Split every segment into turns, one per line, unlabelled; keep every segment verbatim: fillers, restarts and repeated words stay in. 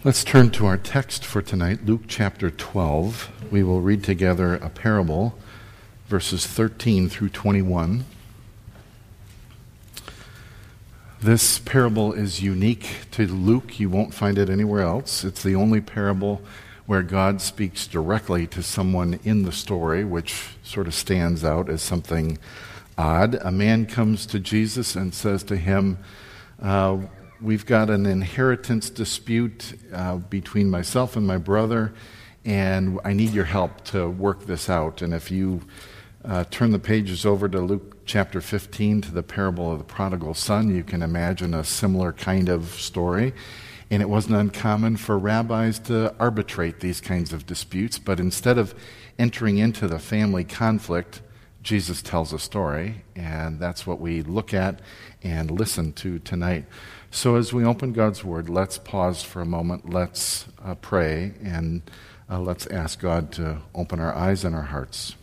Let's turn to our text for tonight, Luke chapter twelve. We will read together a parable, verses thirteen through twenty-one. This parable is unique to Luke. You won't find it anywhere else. It's the only parable where God speaks directly to someone in the story, which sort of stands out as something odd. A man comes to Jesus and says to him, uh, we've got an inheritance dispute uh, between myself and my brother, and I need your help to work this out. And if you uh, turn the pages over to Luke chapter fifteen, to the parable of the prodigal son, you can imagine a similar kind of story. And it wasn't uncommon for rabbis to arbitrate these kinds of disputes, but instead of entering into the family conflict, Jesus tells a story, and that's what we look at and listen to tonight. So as we open God's Word, let's pause for a moment, let's uh, pray, and uh, let's ask God to open our eyes and our hearts.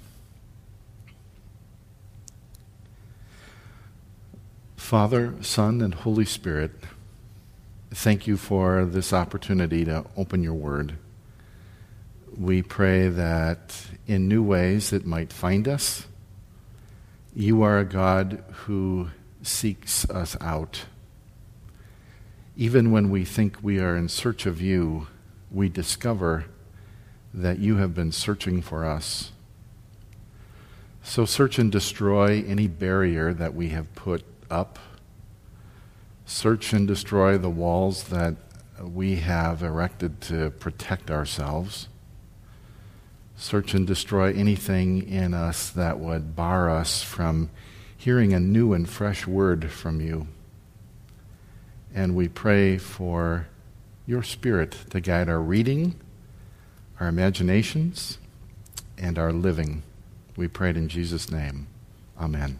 Father, Son, and Holy Spirit, thank you for this opportunity to open your Word. We pray that in new ways it might find us. You are a God who seeks us out. Even when we think we are in search of you, we discover that you have been searching for us. So search and destroy any barrier that we have put up. Search and destroy the walls that we have erected to protect ourselves. Search and destroy anything in us that would bar us from hearing a new and fresh word from you. And we pray for your Spirit to guide our reading, our imaginations, and our living. We pray it in Jesus' name. Amen.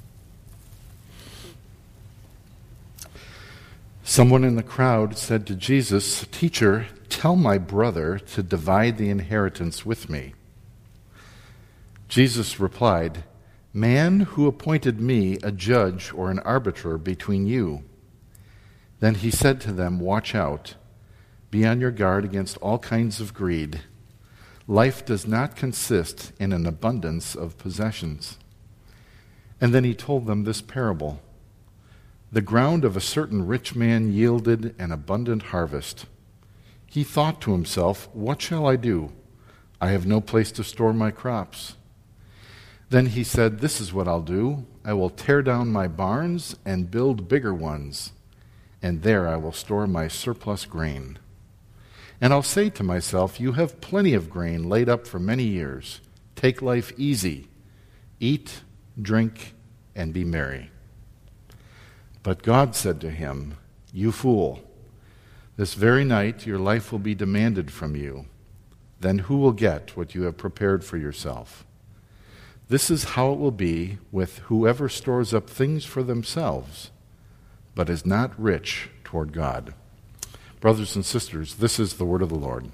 Someone in the crowd said to Jesus, "Teacher, tell my brother to divide the inheritance with me." Jesus replied, "Man, who appointed me a judge or an arbiter between you?" Then he said to them, "Watch out. Be on your guard against all kinds of greed. Life does not consist in an abundance of possessions." And then he told them this parable. The ground of a certain rich man yielded an abundant harvest. He thought to himself, "What shall I do? I have no place to store my crops." Then he said, "This is what I'll do. I will tear down my barns and build bigger ones, and there I will store my surplus grain. And I'll say to myself, you have plenty of grain laid up for many years. Take life easy. Eat, drink, and be merry." But God said to him, "You fool, this very night your life will be demanded from you. Then who will get what you have prepared for yourself? This is how it will be with whoever stores up things for themselves, but is not rich toward God." Brothers and sisters, this is the word of the Lord.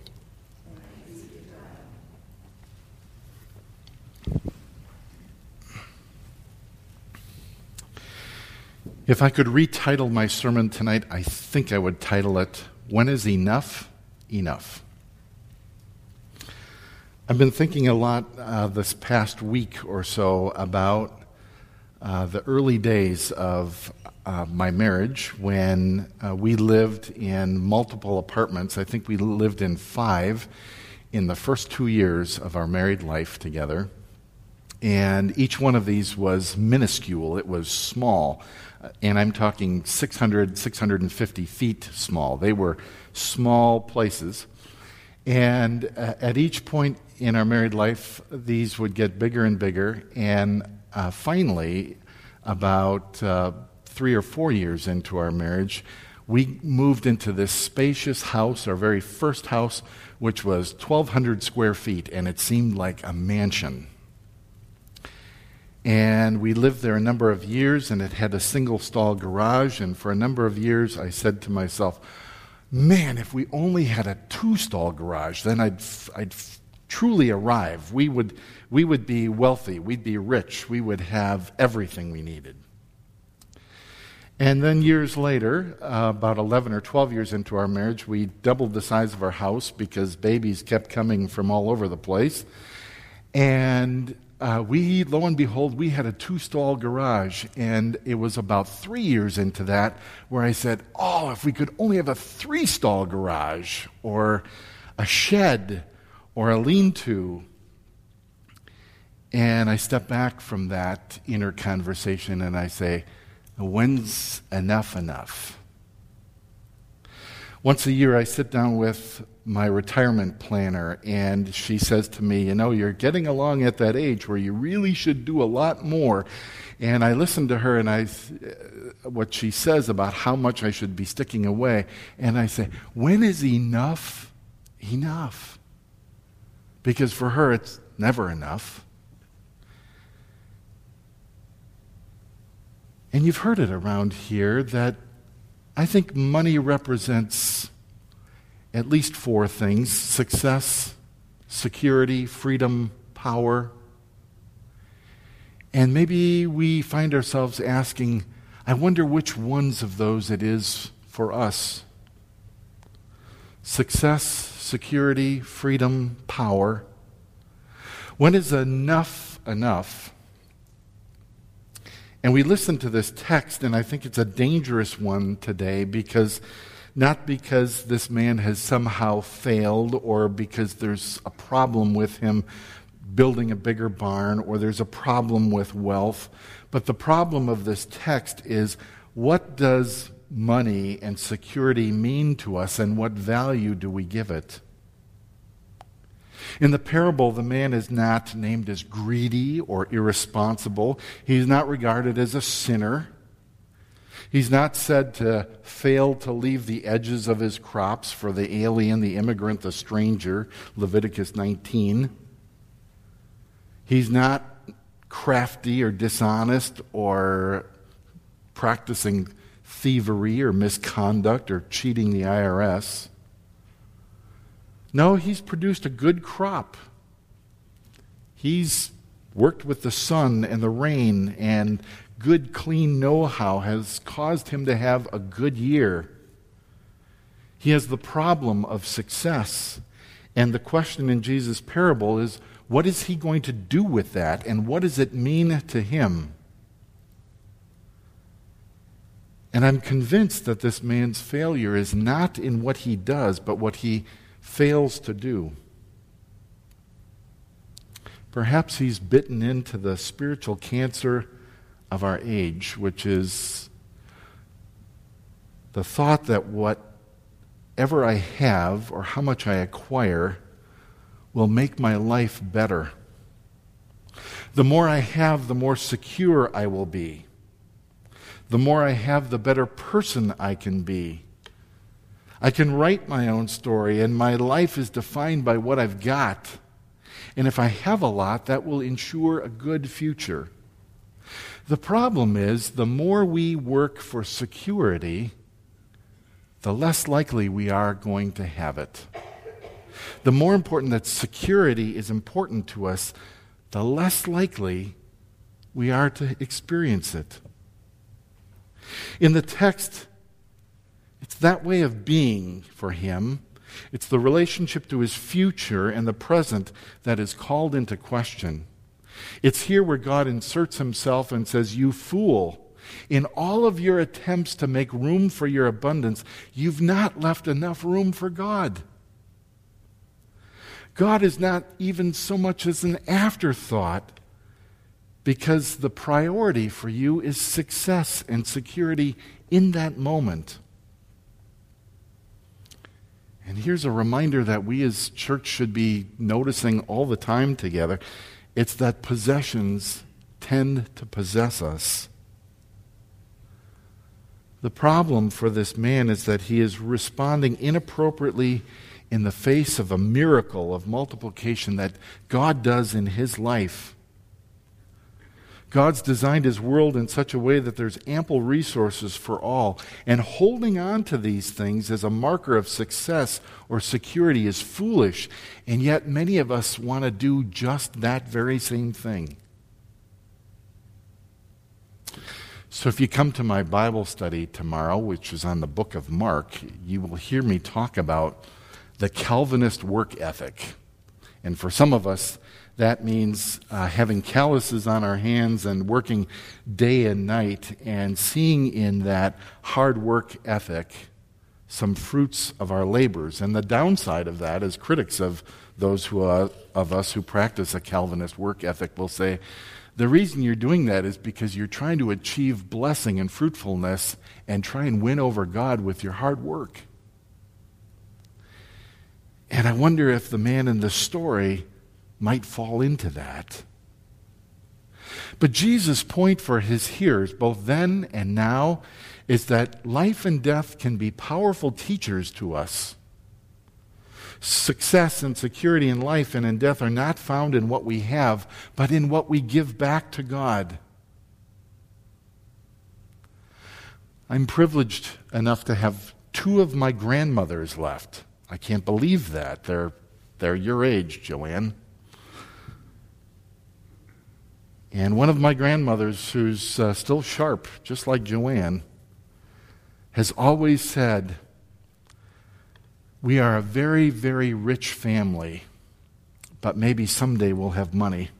If I could retitle my sermon tonight, I think I would title it, "When is Enough Enough?" I've been thinking a lot uh, this past week or so about uh, the early days of uh, my marriage when uh, we lived in multiple apartments. I think we lived in five in the first two years of our married life together. And each one of these was minuscule. It was small. And I'm talking six hundred, six hundred fifty feet small. They were small places. And uh, at each point in our married life, these would get bigger and bigger. And uh, finally, about uh, three or four years into our marriage, we moved into this spacious house, our very first house, which was twelve hundred square feet, and it seemed like a mansion. And we lived there a number of years, and it had a single-stall garage. And for a number of years, I said to myself, man, if we only had a two-stall garage, then I'd I'd truly arrive. We would we would be wealthy. We'd be rich. We would have everything we needed. And then years later, uh, about eleven or twelve years into our marriage, we doubled the size of our house because babies kept coming from all over the place. And uh, we, lo and behold, we had a two-stall garage. And it was about three years into that where I said, oh, if we could only have a three-stall garage or a shed or a lean-to. And I step back from that inner conversation and I say, when's enough enough? Once a year I sit down with my retirement planner and she says to me, you know, you're getting along at that age where you really should do a lot more. And I listen to her and I, what she says about how much I should be sticking away. And I say, when is enough enough? Because for her it's never enough. And you've heard it around here that I think money represents at least four things: success, security, freedom, power. And maybe we find ourselves asking, I wonder which ones of those it is for us. Success, security, freedom, power. When is enough enough? And we listen to this text, and I think it's a dangerous one today, because not because this man has somehow failed or because there's a problem with him building a bigger barn or there's a problem with wealth, but the problem of this text is, what does money and security mean to us, and what value do we give it? In the parable, the man is not named as greedy or irresponsible. He's not regarded as a sinner. He's not said to fail to leave the edges of his crops for the alien, the immigrant, the stranger, Leviticus nineteen. He's not crafty or dishonest or practicing thievery or misconduct or cheating the I R S. No, he's produced a good crop. He's worked with the sun and the rain, and good, clean know-how has caused him to have a good year. He has the problem of success. And the question in Jesus' parable is, what is he going to do with that, and what does it mean to him? And I'm convinced that this man's failure is not in what he does, but what he fails to do. Perhaps he's bitten into the spiritual cancer of our age, which is the thought that whatever I have or how much I acquire will make my life better. The more I have, the more secure I will be. The more I have, the better person I can be. I can write my own story, and my life is defined by what I've got. And if I have a lot, that will ensure a good future. The problem is, the more we work for security, the less likely we are going to have it. The more important that security is important to us, the less likely we are to experience it. In the text, it's that way of being for him. It's the relationship to his future and the present that is called into question. It's here where God inserts himself and says, you fool, in all of your attempts to make room for your abundance, you've not left enough room for God. God is not even so much as an afterthought, because the priority for you is success and security in that moment. And here's a reminder that we as church should be noticing all the time together. It's that possessions tend to possess us. The problem for this man is that he is responding inappropriately in the face of a miracle of multiplication that God does in his life. God's designed his world in such a way that there's ample resources for all. And holding on to these things as a marker of success or security is foolish. And yet many of us want to do just that very same thing. So if you come to my Bible study tomorrow, which is on the book of Mark, you will hear me talk about the Calvinist work ethic. And for some of us, that means uh, having calluses on our hands and working day and night and seeing in that hard work ethic some fruits of our labors. And the downside of that, as critics of those who are, of us who practice a Calvinist work ethic will say, the reason you're doing that is because you're trying to achieve blessing and fruitfulness and try and win over God with your hard work. And I wonder if the man in the story might fall into that. But Jesus' point for his hearers, both then and now, is that life and death can be powerful teachers to us. Success and security in life and in death are not found in what we have, but in what we give back to God. I'm privileged enough to have two of my grandmothers left. I can't believe that. They're, they're your age, Joanne. And one of my grandmothers, who's uh, still sharp, just like Joanne, has always said, we are a very, very rich family, but maybe someday we'll have money.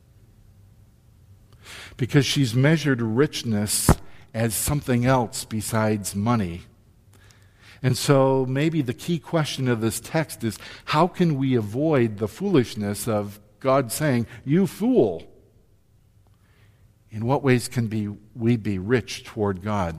Because she's measured richness as something else besides money. And so maybe the key question of this text is, how can we avoid the foolishness of God saying, you fool? In what ways can be, we be rich toward God?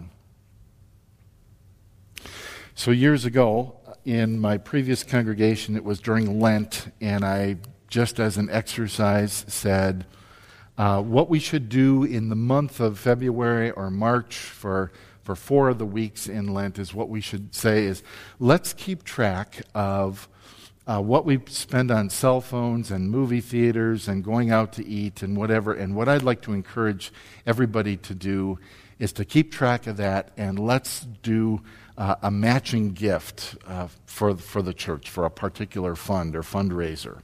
So years ago, in my previous congregation, it was during Lent, and I, just as an exercise, said uh, what we should do in the month of February or March for, for four of the weeks in Lent is what we should say is, let's keep track of uh, what we spend on cell phones and movie theaters and going out to eat and whatever. And what I'd like to encourage everybody to do is to keep track of that, and let's do Uh, a matching gift uh, for, for the church, for a particular fund or fundraiser.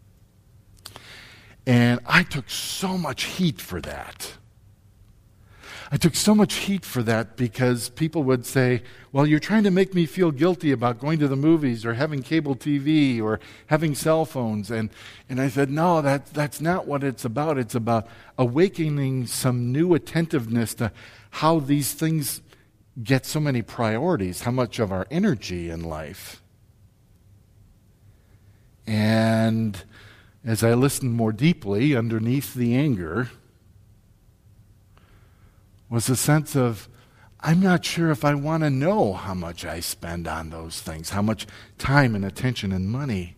And I took so much heat for that. I took so much heat for that because people would say, well, you're trying to make me feel guilty about going to the movies or having cable T V or having cell phones. And, and I said, no, that, that's not what it's about. It's about awakening some new attentiveness to how these things get so many priorities, how much of our energy in life. And as I listened more deeply, underneath the anger was a sense of, I'm not sure if I want to know how much I spend on those things, how much time and attention and money.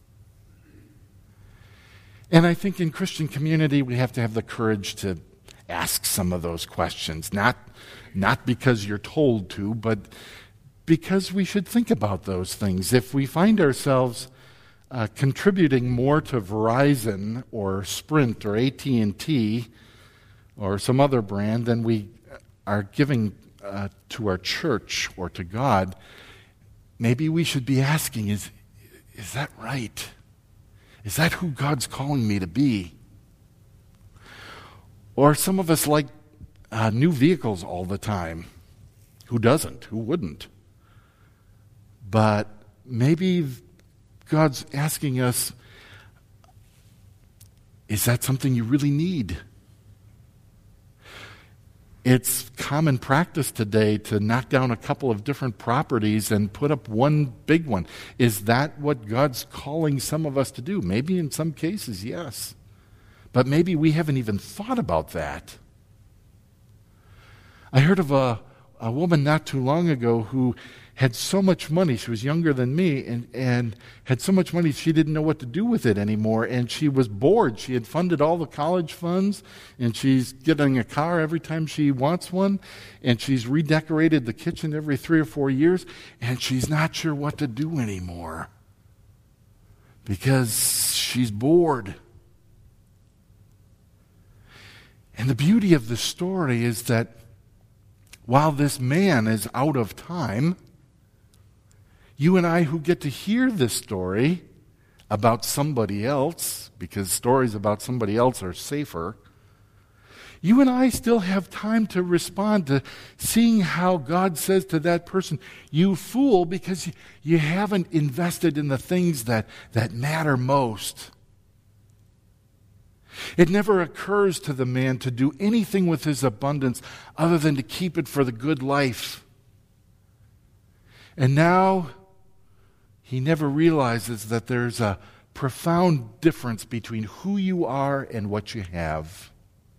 And I think in Christian community we have to have the courage to ask some of those questions, not Not because you're told to, but because we should think about those things. If we find ourselves uh, contributing more to Verizon or Sprint or A T and T or some other brand than we are giving uh, to our church or to God, maybe we should be asking, is, is that right? Is that who God's calling me to be? Or some of us like Uh, new vehicles all the time. Who doesn't? Who wouldn't? But maybe God's asking us, is that something you really need? It's common practice today to knock down a couple of different properties and put up one big one. Is that what God's calling some of us to do? Maybe in some cases, yes. But maybe we haven't even thought about that. I heard of a, a woman not too long ago who had so much money. She was younger than me and, and had so much money she didn't know what to do with it anymore. And she was bored. She had funded all the college funds, and she's getting a car every time she wants one. And she's redecorated the kitchen every three or four years. And she's not sure what to do anymore because she's bored. And the beauty of the story is that while this man is out of time, you and I who get to hear this story about somebody else, because stories about somebody else are safer, You and I still have time to respond to seeing how God says to that person, you fool, because you haven't invested in the things that, that matter most. It never occurs to the man to do anything with his abundance other than to keep it for the good life. And now he never realizes that there's a profound difference between who you are and what you have.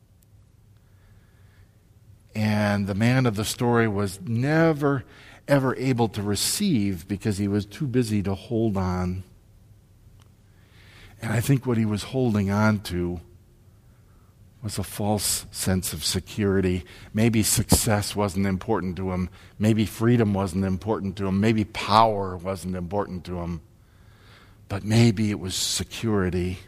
And the man of the story was never, ever able to receive because he was too busy to hold on. And I think what he was holding on to was a false sense of security. Maybe success wasn't important to him. Maybe freedom wasn't important to him. Maybe power wasn't important to him. But maybe it was security.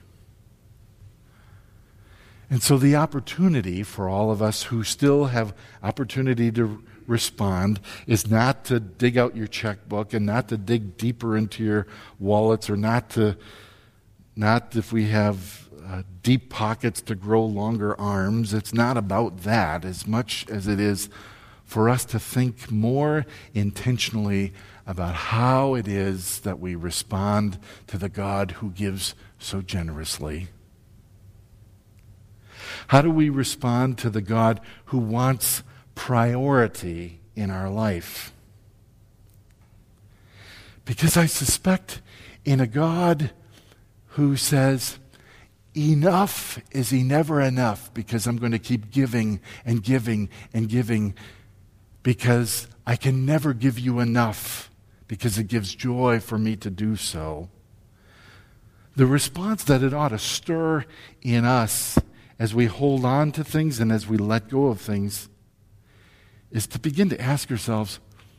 And so the opportunity for all of us who still have opportunity to respond is not to dig out your checkbook and not to dig deeper into your wallets, or not to, not if we have uh, deep pockets to grow longer arms. It's not about that as much as it is for us to think more intentionally about how it is that we respond to the God who gives so generously. How do we respond to the God who wants priority in our life? Because I suspect in a God who says, enough is never enough, because I'm going to keep giving and giving and giving, because I can never give you enough, because it gives joy for me to do so. The response that it ought to stir in us as we hold on to things and as we let go of things is to begin to ask ourselves,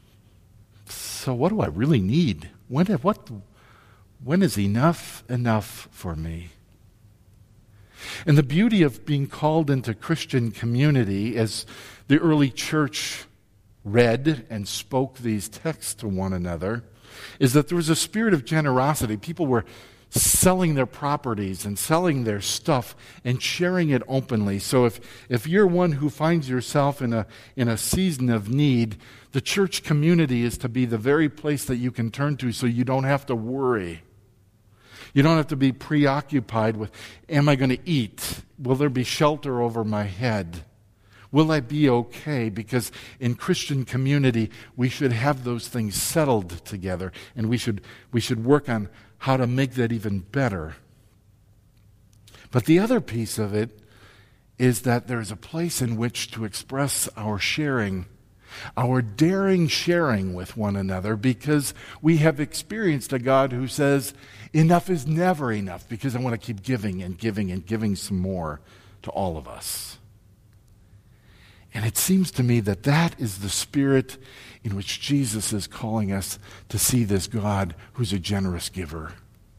so what do I really need? When, what, when is enough enough for me? And the beauty of being called into Christian community, as the early church read and spoke these texts to one another, is that there was a spirit of generosity. People were selling their properties and selling their stuff and sharing it openly. So if, if you're one who finds yourself in a, in a season of need, the church community is to be the very place that you can turn to so you don't have to worry. You don't have to be preoccupied with, am I going to eat? Will there be shelter over my head? Will I be okay? Because in Christian community, we should have those things settled together, and we should we should work on how to make that even better. But the other piece of it is that there's a place in which to express our sharing, our daring sharing with one another, because we have experienced a God who says, enough is never enough, because I want to keep giving and giving and giving some more to all of us. And it seems to me that that is the spirit in which Jesus is calling us to see this God who's a generous giver,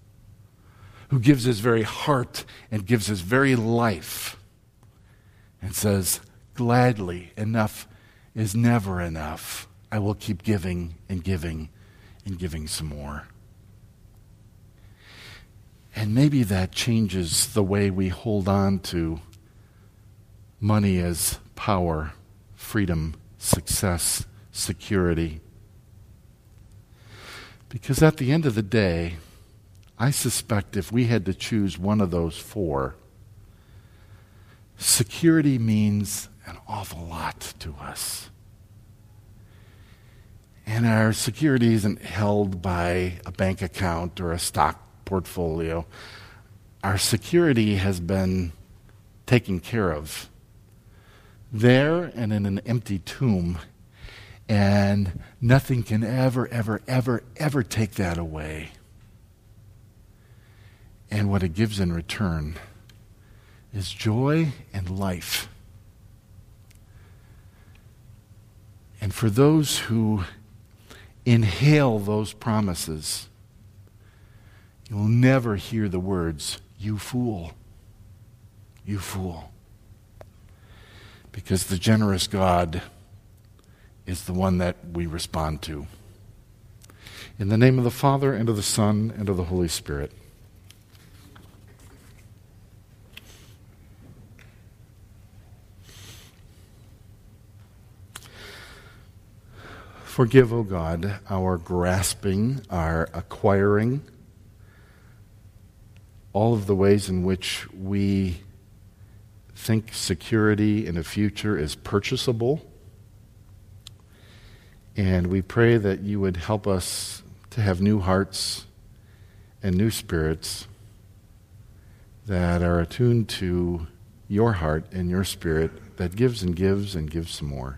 who gives his very heart and gives his very life, and says, gladly, enough is never enough. I will keep giving and giving and giving some more. And maybe that changes the way we hold on to money as power, freedom, success, security. Because at the end of the day, I suspect if we had to choose one of those four, security means an awful lot to us. And our security isn't held by a bank account or a stock portfolio. Our security has been taken care of there and in an empty tomb, and nothing can ever, ever, ever, ever take that away. And what it gives in return is joy and life. And for those who inhale those promises, you'll never hear the words, "You fool, you fool." Because the generous God is the one that we respond to. In the name of the Father, and of the Son, and of the Holy Spirit. Forgive, O God, our grasping, our acquiring, all of the ways in which we think security in a future is purchasable. And we pray that you would help us to have new hearts and new spirits that are attuned to your heart and your spirit that gives and gives and gives some more.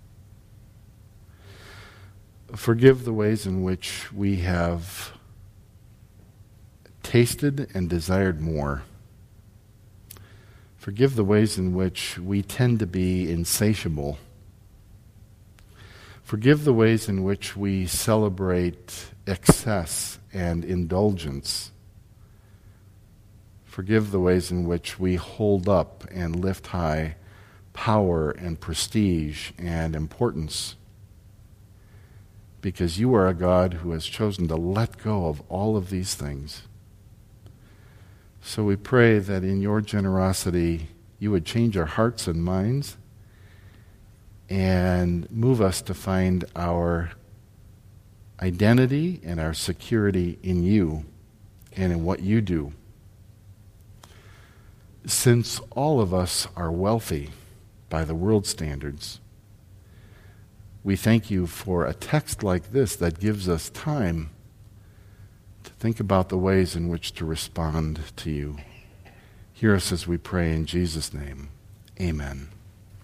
Forgive the ways in which we have tasted and desired more. Forgive the ways in which we tend to be insatiable. Forgive the ways in which we celebrate excess and indulgence. Forgive the ways in which we hold up and lift high power and prestige and importance. Because you are a God who has chosen to let go of all of these things. So we pray that in your generosity you would change our hearts and minds and move us to find our identity and our security in you and in what you do. Since all of us are wealthy by the world standards, we thank you for a text like this that gives us time to think about the ways in which to respond to you. Hear us as we pray in Jesus' name. Amen.